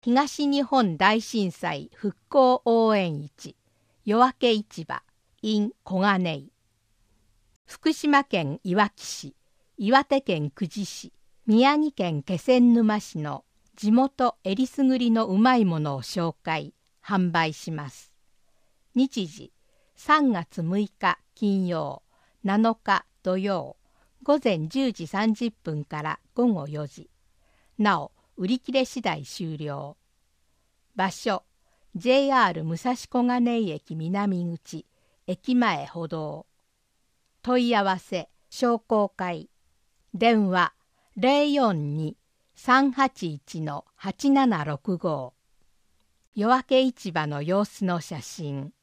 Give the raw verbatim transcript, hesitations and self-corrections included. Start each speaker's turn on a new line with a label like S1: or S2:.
S1: 東日本大震災復興応援市夜明け市場 in 小金井。福島県いわき市、岩手県久慈市、宮城県気仙沼市の地元えりすぐりのうまいものを紹介、販売します。日時さんがつむいか金曜、なのか土曜、午前じゅうじさんじゅっぷんから午後よじ。なお、売り切れ次第終了。場所、ジェイアール 武蔵小金井駅南口、駅前歩道。問い合わせ、商工会。電話、ゼロよんに さんはちいち はちななろくご。夜明け市場の様子の写真。